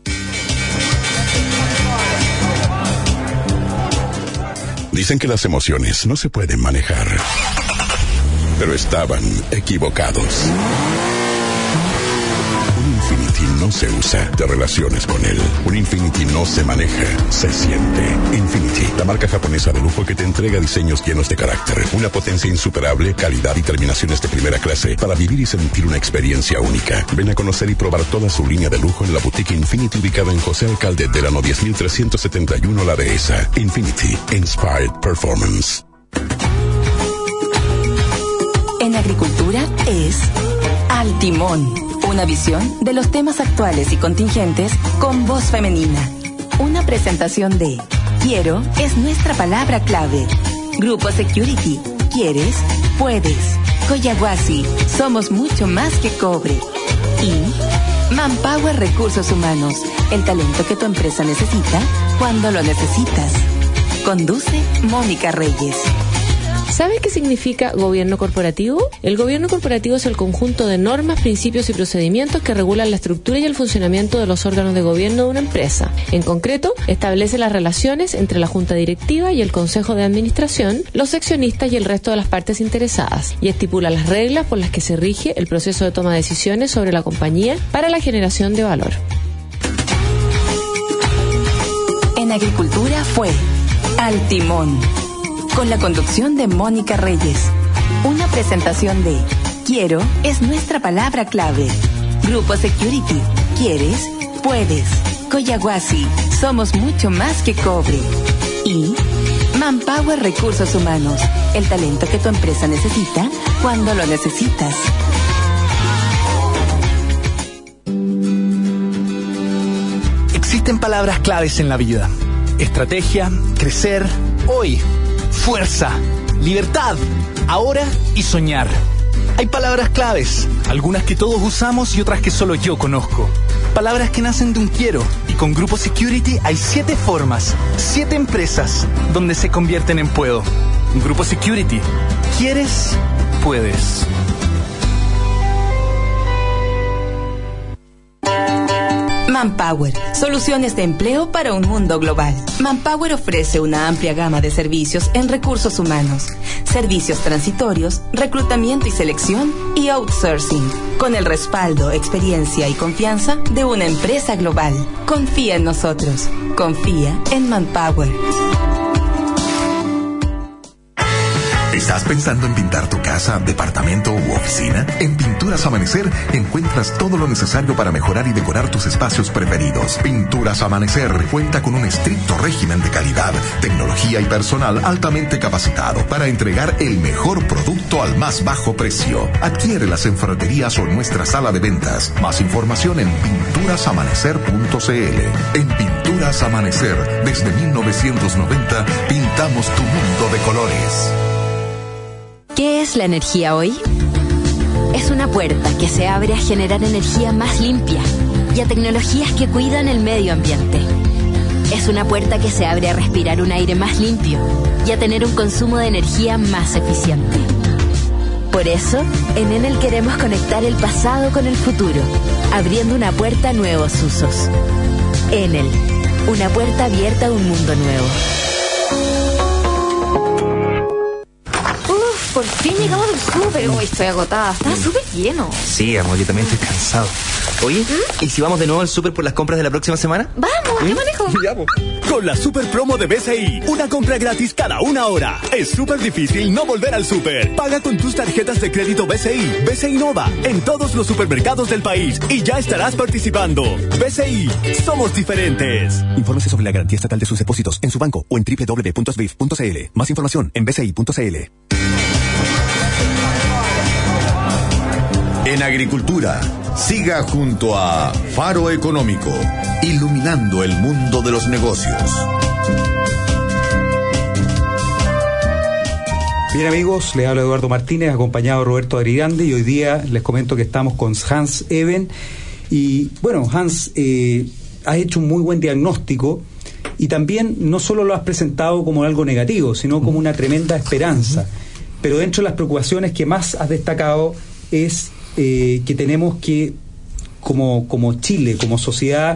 Dicen que las emociones no se pueden manejar, pero estaban equivocados. Un Infiniti no se usa, te relaciones con él. Un Infiniti no se maneja, se siente. Infiniti, la marca japonesa de lujo que te entrega diseños llenos de carácter, una potencia insuperable, calidad y terminaciones de primera clase para vivir y sentir una experiencia única. Ven a conocer y probar toda su línea de lujo en la boutique Infiniti ubicada en José Alcalde Delano 10371 La Dehesa. Infiniti, Inspired Performance. En agricultura es Al Timón. Una visión de los temas actuales y contingentes con voz femenina. Una presentación de Quiero es nuestra palabra clave. Grupo Security. ¿Quieres? Puedes. Coyahuasi. Somos mucho más que cobre. Y Manpower Recursos Humanos. El talento que tu empresa necesita cuando lo necesitas. Conduce Mónica Reyes. ¿Sabes qué significa gobierno corporativo? El gobierno corporativo es el conjunto de normas, principios y procedimientos que regulan la estructura y el funcionamiento de los órganos de gobierno de una empresa. En concreto, establece las relaciones entre la junta directiva y el consejo de administración, los accionistas y el resto de las partes interesadas, y estipula las reglas por las que se rige el proceso de toma de decisiones sobre la compañía para la generación de valor. En agricultura fue Al Timón, con la conducción de Mónica Reyes. Una presentación de Quiero es nuestra palabra clave. Grupo Security. ¿Quieres? Puedes. Coyahuasi. Somos mucho más que cobre. Y Manpower Recursos Humanos. El talento que tu empresa necesita cuando lo necesitas. Existen palabras claves en la vida. Estrategia, crecer, hoy. Fuerza, libertad, ahora y soñar. Hay palabras claves, algunas que todos usamos y otras que solo yo conozco. Palabras que nacen de un quiero, y con Grupo Security hay 7 formas, 7 empresas donde se convierten en puedo. Grupo Security. ¿Quieres? Puedes. Manpower, soluciones de empleo para un mundo global. Manpower ofrece una amplia gama de servicios en recursos humanos, servicios transitorios, reclutamiento y selección y outsourcing, con el respaldo, experiencia y confianza de una empresa global. Confía en nosotros. Confía en Manpower. ¿Estás pensando en pintar tu casa, departamento u oficina? En Pinturas Amanecer encuentras todo lo necesario para mejorar y decorar tus espacios preferidos. Pinturas Amanecer cuenta con un estricto régimen de calidad, tecnología y personal altamente capacitado para entregar el mejor producto al más bajo precio. Adquiérelas en ferreterías o en nuestra sala de ventas. Más información en pinturasamanecer.cl. En Pinturas Horas Amanecer, desde 1990, pintamos tu mundo de colores. ¿Qué es la energía hoy? Es una puerta que se abre a generar energía más limpia y a tecnologías que cuidan el medio ambiente. Es una puerta que se abre a respirar un aire más limpio y a tener un consumo de energía más eficiente. Por eso, en Enel queremos conectar el pasado con el futuro, abriendo una puerta a nuevos usos. Enel, una puerta abierta a un mundo nuevo. Por fin llegamos del súper. Uy, estoy agotada. Está súper lleno. Sí, amor, yo también estoy cansado. Oye, ¿y si vamos de nuevo al súper por las compras de la próxima semana? ¡Vamos! ¡Yo manejo! Con la super promo de BCI, una compra gratis cada 1 hora. Es súper difícil no volver al súper. Paga con tus tarjetas de crédito BCI, BCI Nova, en todos los supermercados del país y ya estarás participando. BCI, somos diferentes. Infórmese sobre la garantía estatal de sus depósitos en su banco o en www.sbif.cl. Más información en bci.cl. En agricultura, siga junto a Faro Económico, iluminando el mundo de los negocios. Bien, amigos, les habla Eduardo Martínez, acompañado de Roberto Arigrande, y hoy día les comento que estamos con Hans Eben. Y bueno, Hans, has hecho un muy buen diagnóstico y también no solo lo has presentado como algo negativo, sino como una tremenda esperanza. Pero dentro de las preocupaciones que más has destacado es que tenemos que, como Chile, como sociedad,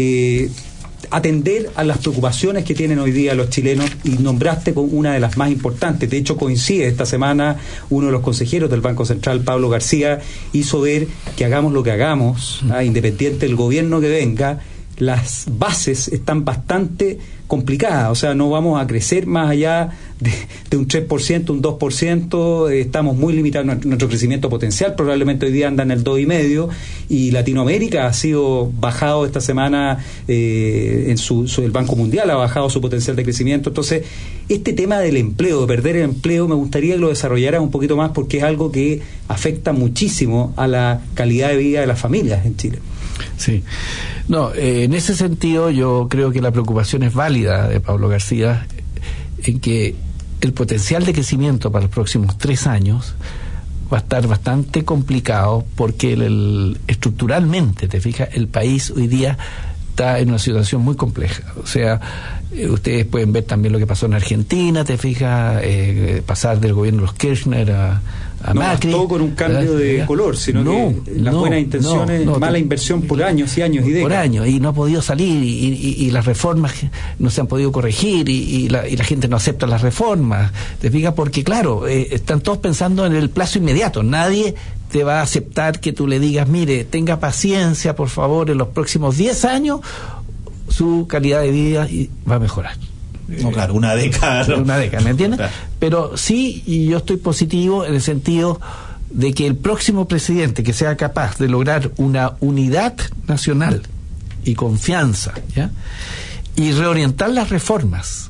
atender a las preocupaciones que tienen hoy día los chilenos, y nombraste con una de las más importantes. De hecho, coincide esta semana, uno de los consejeros del Banco Central, Pablo García, hizo ver que hagamos lo que hagamos, independiente del gobierno que venga, las bases están bastante complicadas. O sea, no vamos a crecer más allá de un 3%, un 2%, estamos muy limitados en nuestro crecimiento potencial, probablemente hoy día anda en el 2,5%, y Latinoamérica ha sido bajado esta semana, el Banco Mundial ha bajado su potencial de crecimiento. Entonces, este tema del empleo, de perder el empleo, me gustaría que lo desarrollaras un poquito más, porque es algo que afecta muchísimo a la calidad de vida de las familias en Chile. Sí. No, en ese sentido yo creo que la preocupación es válida de Pablo García, en que el potencial de crecimiento para los próximos 3 años va a estar bastante complicado, porque estructuralmente, te fijas, el país hoy día está en una situación muy compleja. O sea, ustedes pueden ver también lo que pasó en Argentina, te fijas, pasar del gobierno de los Kirchner a Macri. No, todo con un cambio de color, sino que las buenas intenciones, mala inversión por años y años y décadas. Por años, y no ha podido salir, y las reformas no se han podido corregir, y la gente no acepta las reformas, te fijas, porque claro, están todos pensando en el plazo inmediato. Nadie te va a aceptar que tú le digas, mire, tenga paciencia, por favor, en los próximos 10 años su calidad de vida va a mejorar. No, claro, una década. ¿No? Una década, ¿me entiendes? Claro. Pero sí, y yo estoy positivo en el sentido de que el próximo presidente que sea capaz de lograr una unidad nacional y confianza, ¿ya? Y reorientar las reformas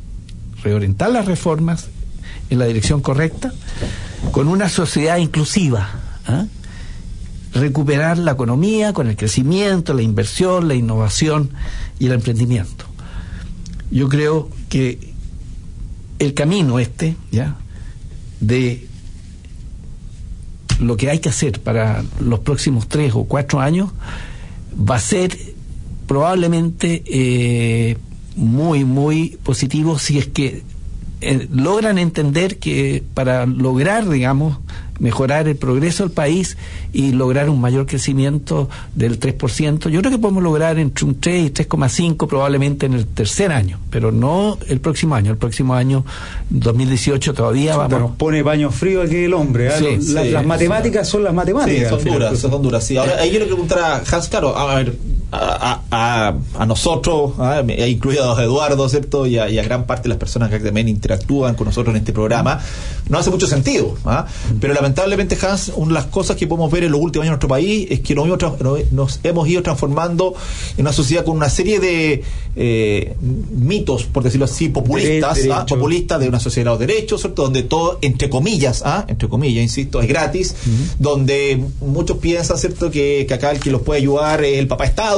en la dirección correcta, con una sociedad inclusiva, ¿ah? Recuperar la economía con el crecimiento, la inversión, la innovación y el emprendimiento. Yo creo que el camino ¿ya? De lo que hay que hacer para los próximos 3 o 4 años va a ser probablemente muy, muy positivo, si es que logran entender que para lograr, digamos, mejorar el progreso del país y lograr un mayor crecimiento del 3%, yo creo que podemos lograr entre un 3 y 3,5 probablemente en el tercer año, pero no el próximo año. El próximo año, 2018, todavía vamos... Nos pone baño frío aquí el hombre, ¿eh? Sí, las matemáticas son las matemáticas. Sí, son duras. Sí. Ahora, ahí yo le preguntar a Hans, claro, a ver, a nosotros, incluidos a Eduardo, ¿cierto? Y a gran parte de las personas que también interactúan con nosotros en este programa, no hace mucho sentido, pero lamentablemente, Hans, una de las cosas que podemos ver en los últimos años en nuestro país es que nos hemos ido transformando en una sociedad con una serie de mitos, por decirlo así, populistas, populistas, de una sociedad de los derechos, ¿cierto? Donde todo, entre comillas, insisto, es gratis, donde muchos piensan, ¿cierto?, que acá el que los puede ayudar es el papá Estado,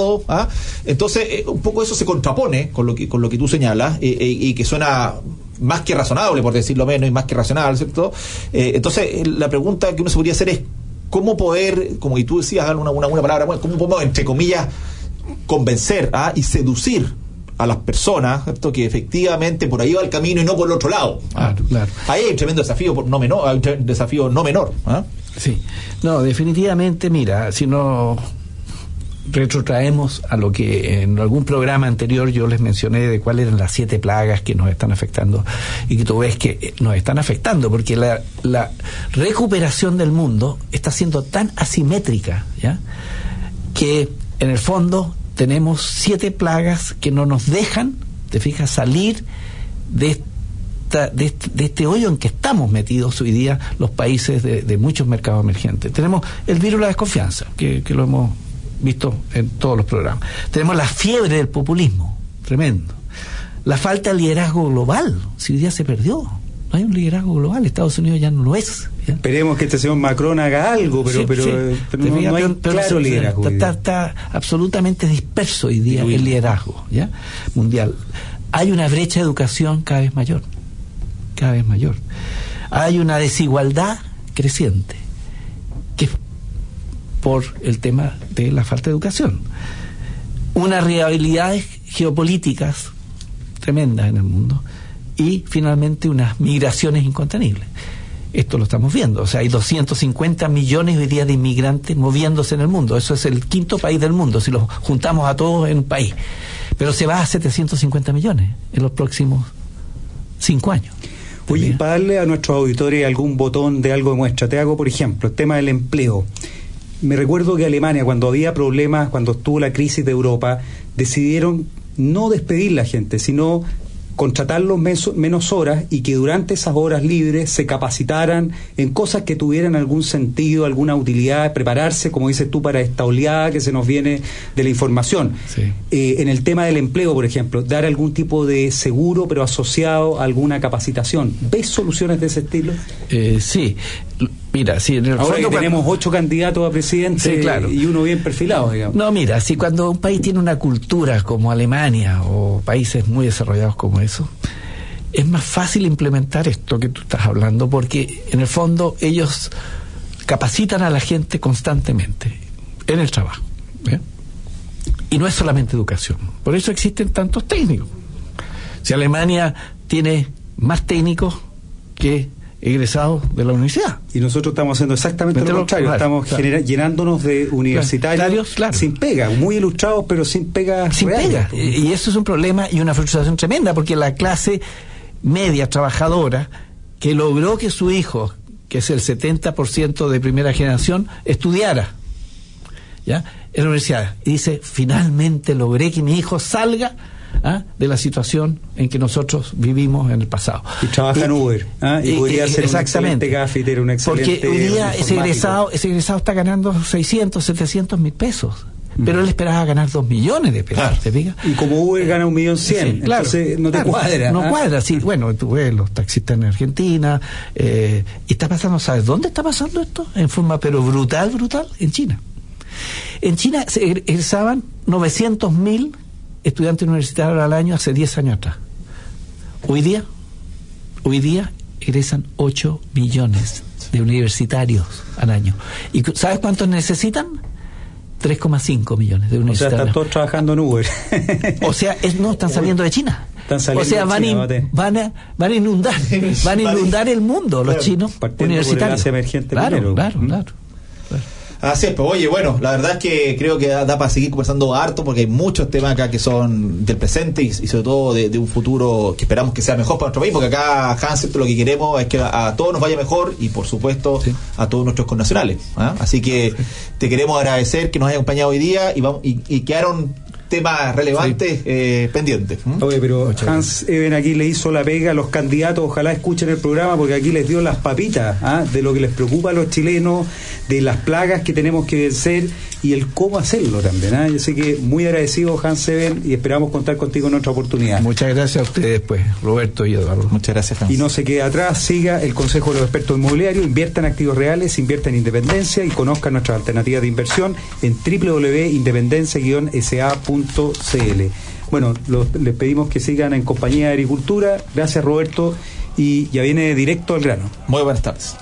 Estado. Entonces, un poco eso se contrapone con lo que tú señalas, y que suena más que razonable, por decirlo menos, y más que racional, ¿cierto? Entonces, la pregunta que uno se podría hacer es cómo poder, como y tú decías una palabra, cómo podemos, entre comillas, convencer y seducir a las personas, ¿cierto?, que efectivamente por ahí va el camino y no por el otro lado. Claro. Ahí hay un tremendo desafío no menor. Sí, no, definitivamente, mira, si no retrotraemos a lo que en algún programa anterior yo les mencioné de cuáles eran las 7 plagas que nos están afectando, y que tú ves que nos están afectando porque la recuperación del mundo está siendo tan asimétrica, ¿ya?, que en el fondo tenemos 7 plagas que no nos dejan, te fijas, salir de este hoyo en que estamos metidos hoy día los países de muchos mercados emergentes. Tenemos el virus de la desconfianza, que lo hemos visto en todos los programas. Tenemos la fiebre del populismo, tremendo. La falta de liderazgo global, si hoy día se perdió. No hay un liderazgo global, Estados Unidos ya no lo es, ¿ya? Esperemos que este señor Macron haga algo, pero no hay claro liderazgo. Está absolutamente disperso hoy día el liderazgo, ¿ya?, mundial. Hay una brecha de educación cada vez mayor. Hay una desigualdad creciente, que es por el tema de la falta de educación. Unas rivalidades geopolíticas tremendas en el mundo, y finalmente unas migraciones incontenibles. Esto lo estamos viendo, o sea, hay 250 millones hoy día de inmigrantes moviéndose en el mundo. Eso es el 5º país del mundo, si los juntamos a todos en un país. Pero se va a 750 millones en los próximos 5 años. Oye, para darle a nuestros auditores algún botón de algo de muestra, te hago, por ejemplo, el tema del empleo. Me recuerdo que Alemania, cuando había problemas, cuando estuvo la crisis de Europa, decidieron no despedir la gente, sino contratarlos menos horas, y que durante esas horas libres se capacitaran en cosas que tuvieran algún sentido, alguna utilidad, prepararse, como dices tú, para esta oleada que se nos viene de la información. Sí. En el tema del empleo, por ejemplo, dar algún tipo de seguro, pero asociado a alguna capacitación. ¿Ves soluciones de ese estilo? Sí. Mira, si en el ahora fondo, que tenemos 8 candidatos a presidente, sí, claro, y uno bien perfilado, digamos. No, mira, si cuando un país tiene una cultura como Alemania o países muy desarrollados como eso, es más fácil implementar esto que tú estás hablando, porque en el fondo ellos capacitan a la gente constantemente en el trabajo, ¿bien? Y no es solamente educación. Por eso existen tantos técnicos. Si Alemania tiene más técnicos que egresados de la universidad. Y nosotros estamos haciendo exactamente lo contrario. Estamos llenándonos de universitarios sin pega, muy ilustrados, pero sin pega real. Y eso es un problema y una frustración tremenda, porque la clase media trabajadora que logró que su hijo, que es el 70% de primera generación, estudiara, ¿ya?, en la universidad, y dice, finalmente logré que mi hijo salga de la situación en que nosotros vivimos en el pasado. Y trabaja en Uber, y podría ser un excelente gaffiter, un excelente. Porque hoy día ese egresado está ganando 600, 700 mil pesos. Pero él esperaba ganar 2 millones de pesos, ¿te fijas? Y como Uber gana 1.100.000, sí, claro, entonces no te cuadra. No cuadra, sí. Bueno, tú ves los taxistas en Argentina, y está pasando, ¿sabes dónde está pasando esto? En forma pero brutal, en China. En China se egresaban 900.000 estudiantes universitarios al año hace 10 años atrás. Hoy día egresan 8 millones de universitarios al año. ¿Y sabes cuántos necesitan? 3,5 millones de universitarios. O sea, están todos trabajando en Uber. O sea, no están saliendo de China. O sea, van a inundar el mundo, los chinos universitarios. Claro. Así es, pues oye, bueno, la verdad es que creo que da para seguir conversando harto, porque hay muchos temas acá que son del presente y sobre todo de un futuro que esperamos que sea mejor para nuestro país, porque acá, Hans, lo que queremos es que a todos nos vaya mejor y por supuesto a todos nuestros connacionales. Así que te queremos agradecer que nos hayas acompañado hoy día y quedaron temas relevantes pendientes. Oye, pero Hans Eben aquí le hizo la pega a los candidatos, ojalá escuchen el programa porque aquí les dio las papitas de lo que les preocupa a los chilenos, de las plagas que tenemos que vencer y el cómo hacerlo también. Yo sé que muy agradecido, Hans Eben, y esperamos contar contigo en otra oportunidad. Muchas gracias a ustedes, pues, Roberto y Eduardo. Muchas gracias, Hans. Y no se quede atrás, siga el consejo de los expertos inmobiliarios, invierta en activos reales, invierta en independencia y conozca nuestras alternativas de inversión en www.independencia-sa.cl. Bueno, les pedimos que sigan en compañía de Agricultura. Gracias, Roberto, y ya viene directo al grano. Muy buenas tardes.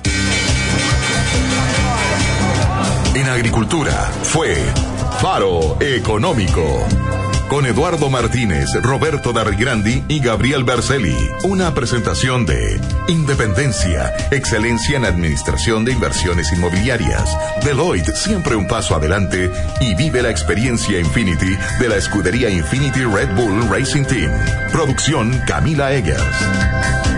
En Agricultura fue Faro Económico, con Eduardo Martínez, Roberto Darrigrandi y Gabriel Berceli. Una presentación de Independencia, excelencia en administración de inversiones inmobiliarias. Deloitte, siempre un paso adelante, y vive la experiencia Infinity de la escudería Infinity Red Bull Racing Team. Producción Camila Eggers.